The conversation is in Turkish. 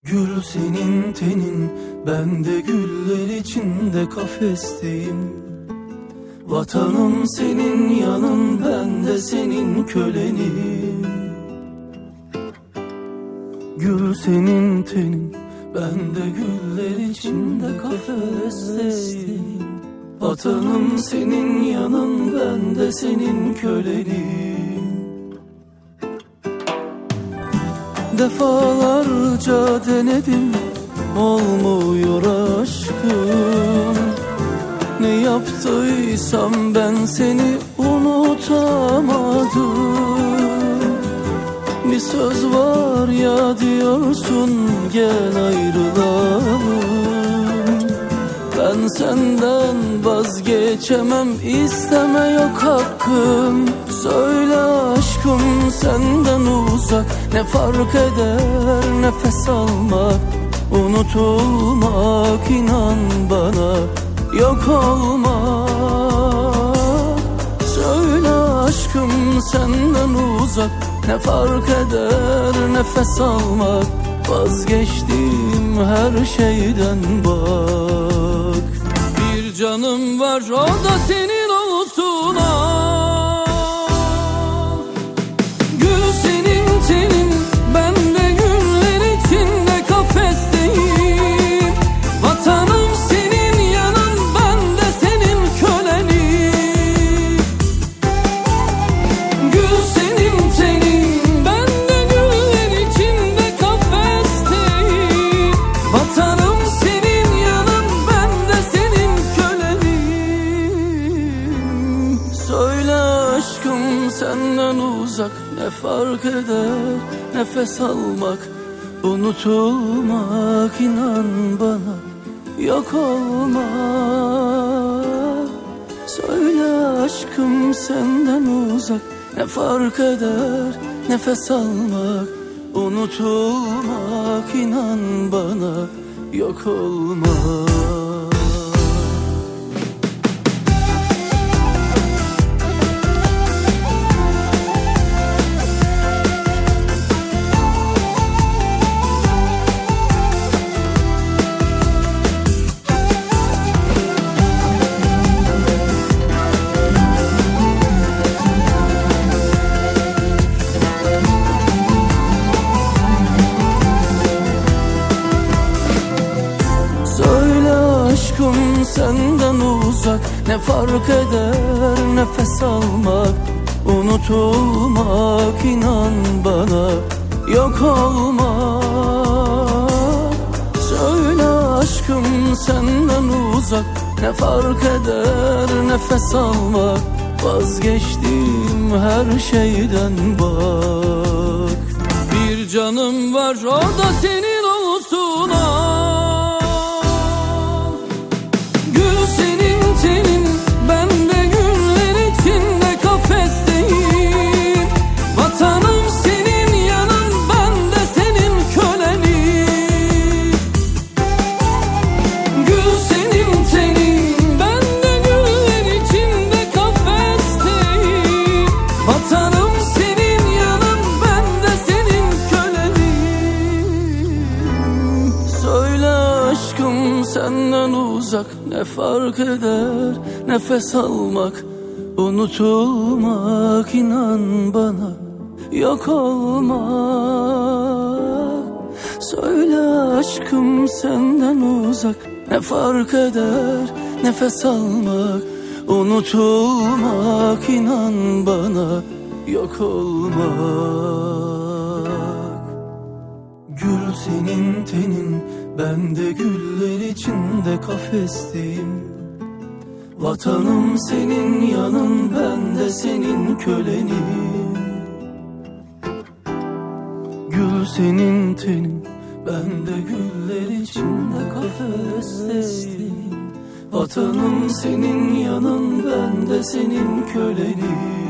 Gül senin tenin, ben de güller içinde kafesteyim. Vatanım senin yanın, ben de senin kölenim. Gül senin tenin, ben de güller içinde kafesteyim. Vatanım senin yanın, ben de senin kölenim. Defalarca denedim, olmuyor aşkım. Ne yaptıysam ben seni unutamadım. Bir söz var ya diyorsun, gel ayrılalım. Ben senden vazgeçemem, isteme yok hakkım. Söyle aşkım, senden uzak ne fark eder nefes almak, unutulmak, inan bana yok olmak. Söyle aşkım, senden uzak ne fark eder nefes almak, vazgeçtiğim her şeyden bak. Bir canım var, o da senin olsun al. Gül senin tenin, ben de güller içinde kafesteyim. Vatanım senin yanın, ben de senin kölenim. Gül senin tenin, ben de güller içinde kafesteyim. Vatanım senin yanın, ben de senin kölenim. Söyle aşkım, senden uzak ne fark eder nefes almak, unutulmak, inan bana yok olmak. Söyle aşkım, senden uzak ne fark eder nefes almak, unutulmak, inan bana yok olmak. Aşkım, senden uzak ne fark eder nefes almak, unutulmak, inan bana yok olmak. Söyle aşkım, senden uzak ne fark eder nefes almak, vazgeçtiğim her şeyden bak. Bir canım var, o da senin olsun al. Senin, ben de güller içinde kafesteyim. Vatanım senin yanın, ben de senin kölenim. Gül senin tenin, ben de güller içinde kafesteyim. Vatanım senin yanın, ben de senin kölenim. Söyle aşkım, senden uzak ne fark eder nefes almak, unutulmak, inan bana yok olmak. Söyle aşkım, senden uzak ne fark eder nefes almak, unutulmak, inan bana yok olmak. Gül senin tenin, ben de güller içinde kafesteyim. Vatanım senin yanın, ben de senin kölenim. Gül senin tenin, ben de güller içinde kafesteyim. Vatanım senin yanın, ben de senin kölenim.